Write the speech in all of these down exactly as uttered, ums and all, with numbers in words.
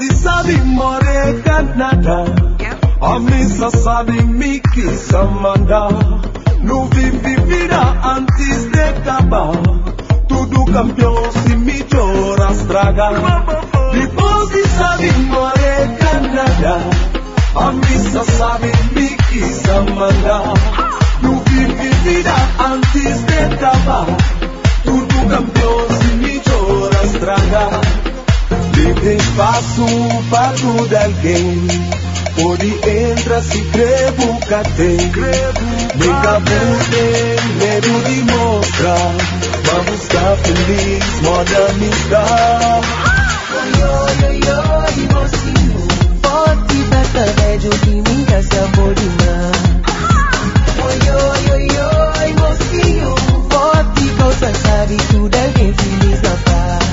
de sabe more Canadá. A missa sabe Miki Samanda. No vive vida antes de acabar. Tudo campeão se me chora estragar. Depois de sabe more Canadá. A missa sabe Miki Samanda. No vive vida antes de acabar. Tudo campeão se me chora estragar. Livre espaço para tudo alguém. Pode entrar se crevo cadê. Nega bude, medo de mostrar. Vamos estar feliz, moda amistade. Oi, oi, oi, oi, mocinho. Forte, festa, velho, que nunca se aborina. Oi, oi, oi, oi, mocinho. Forte, calça, sabe tudo, alguém feliz na paz.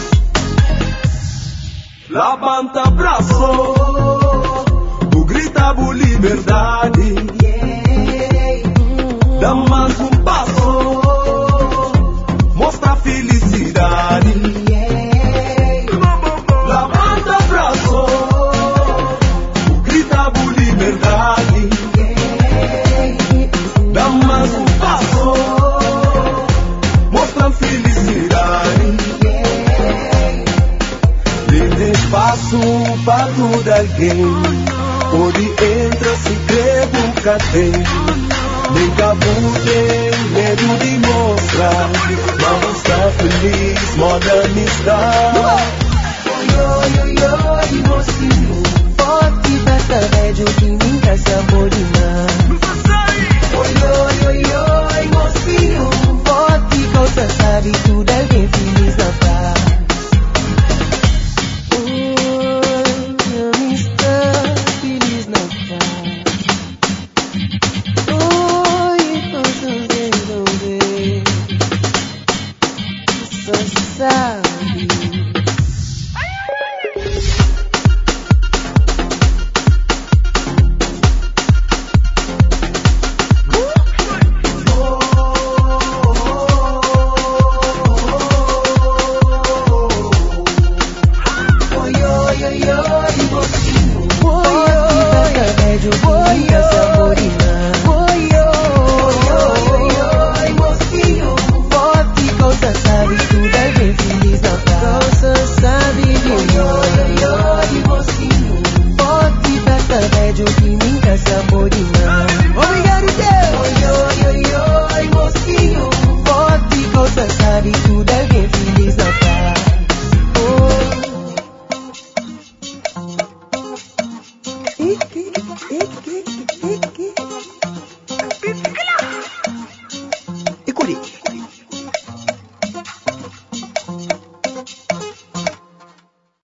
Levanta braço, tu grita por liberdade. Dá mais um passo, mostra felicidade. Levanta braço, tu grita por liberdade. Dá mais um passo, mostra felicidade. Livre espaço para tudo alguém. Pode entrar se crevo cadê. Nega bude, medo de mostrar. Vamos estar feliz, moda amistade. Oi, oi, oi, oi, mocinho. Forte, festa, velho, que nunca se aborina. Oi, oi, oi, oi, mocinho. Forte, calça, sabe tudo, alguém feliz na paz. Écoutez.